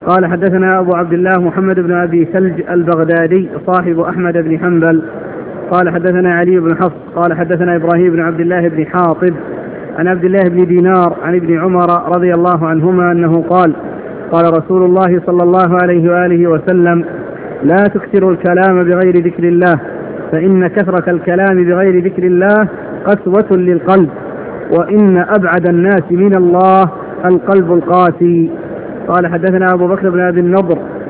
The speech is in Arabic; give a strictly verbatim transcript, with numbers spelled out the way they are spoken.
قال حدثنا أبو عبد الله محمد بن أبي ثلج البغدادي صاحب أحمد بن حنبل قال حدثنا علي بن حفص قال حدثنا إبراهيم بن عبد الله بن حاطب عن عبد الله بن دينار عن ابن عمر رضي الله عنهما أنه قال قال رسول الله صلى الله عليه وآله وسلم: لا تكثروا الكلام بغير ذكر الله، فإن كثرة الكلام بغير ذكر الله قسوة للقلب، وإن أبعد الناس من الله القلب القاسي. قال حدثنا أبو بكر بن أبي النضر